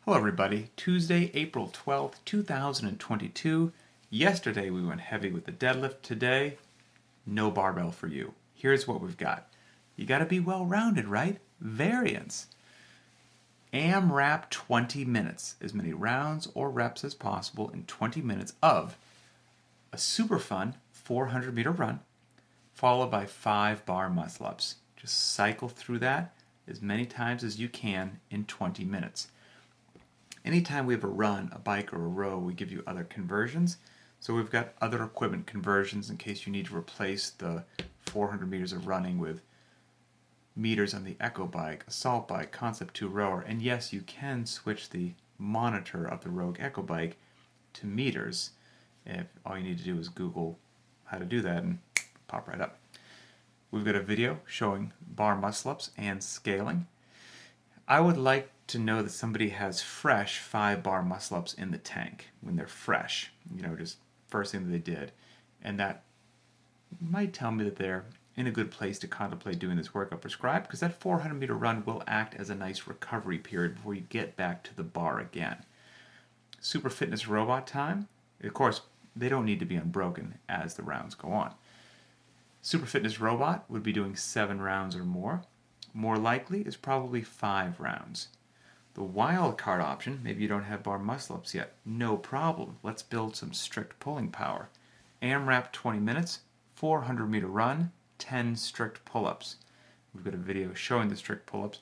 Hello everybody, Tuesday, April 12th, 2022. Yesterday we went heavy with the deadlift. Today, no barbell for you. Here's what we've got. You gotta be well-rounded, right? Variance. AMRAP 20 minutes, as many rounds or reps as possible in 20 minutes of a super fun 400 meter run, followed by 5 bar muscle-ups. Just cycle through that as many times as you can in 20 minutes. Anytime we have a run, a bike, or a row, we give you other conversions. So we've got other equipment conversions in case you need to replace the 400 meters of running with meters on the Echo bike, Assault bike, Concept 2 rower. And yes, you can switch the monitor of the Rogue Echo bike to meters. If all you need to do is Google how to do that and pop right up. We've got a video showing bar muscle-ups and scaling. I would like to know that somebody has fresh 5 bar muscle-ups in the tank when they're fresh, just first thing that they did. And that might tell me that they're in a good place to contemplate doing this workout prescribed, because that 400 meter run will act as a nice recovery period before you get back to the bar again. Super Fitness Robot time. Of course, they don't need to be unbroken as the rounds go on. Super Fitness Robot would be doing 7 rounds or more. More likely is probably 5 rounds. The wild card option, maybe you don't have bar muscle-ups yet, no problem. Let's build some strict pulling power. AMRAP 20 minutes, 400 meter run, 10 strict pull-ups. We've got a video showing the strict pull-ups.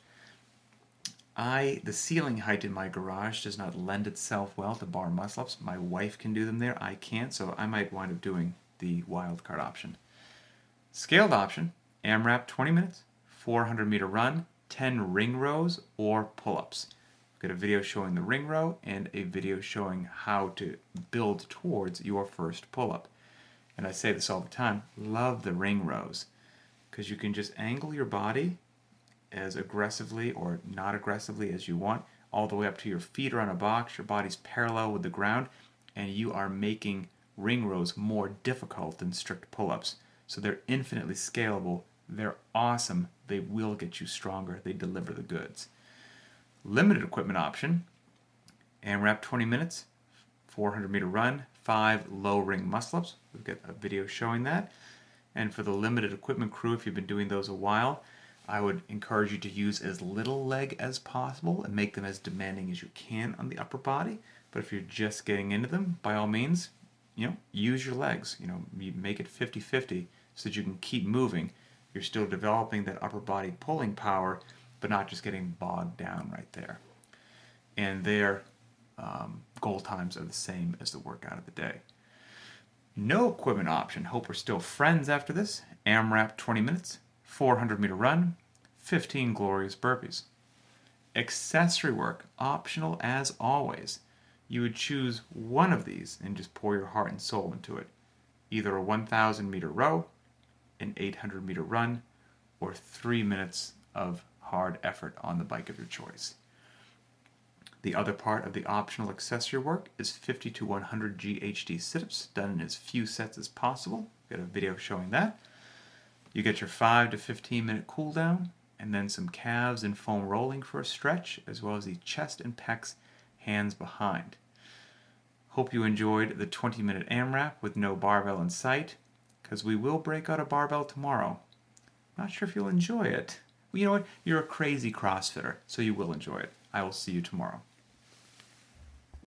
The ceiling height in my garage does not lend itself well to bar muscle-ups. My wife can do them there, I can't, so I might wind up doing the wild card option. Scaled option, AMRAP 20 minutes, 400 meter run, 10 ring rows or pull-ups. We've got a video showing the ring row and a video showing how to build towards your first pull-up. And I say this all the time, love the ring rows, because you can just angle your body as aggressively or not aggressively as you want, all the way up to your feet are on a box, your body's parallel with the ground, and you are making ring rows more difficult than strict pull-ups. So they're infinitely scalable. They're awesome. They will get you stronger. They deliver the goods. Limited equipment option, AMRAP 20 minutes, 400 meter run, 5 low ring muscle-ups. We've got a video showing that. And for the limited equipment crew, if you've been doing those a while, I would encourage you to use as little leg as possible and make them as demanding as you can on the upper body. But if you're just getting into them, by all means, use your legs. You make it 50-50 so that you can keep moving. You're still developing that upper body pulling power, but not just getting bogged down right there. And their goal times are the same as the workout of the day. No equipment option. Hope we're still friends after this. AMRAP 20 minutes, 400 meter run, 15 glorious burpees. Accessory work, optional as always. You would choose one of these and just pour your heart and soul into it. Either a 1,000 meter row, an 800 meter run, or 3 minutes of hard effort on the bike of your choice. The other part of the optional accessory work is 50 to 100 GHD sit-ups done in as few sets as possible. Got a video showing that. You get your 5 to 15 minute cool down, and then some calves and foam rolling for a stretch, as well as the chest and pecs, hands behind. Hope you enjoyed the 20-minute AMRAP with no barbell in sight, because we will break out a barbell tomorrow. Not sure if you'll enjoy it. Well, you know what? You're a crazy CrossFitter, so you will enjoy it. I will see you tomorrow.